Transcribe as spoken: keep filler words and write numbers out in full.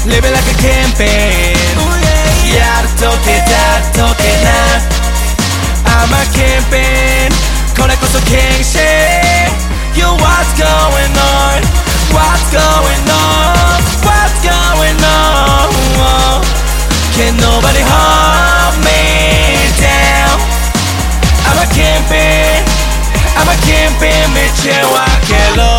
Living like a campaign.やるとけだとけな I'm a campaign これこそ検視 Yo what's going on What's going on What's going on Can nobody hold me down I'm a campaign I'm a campaign めっちゃわけろ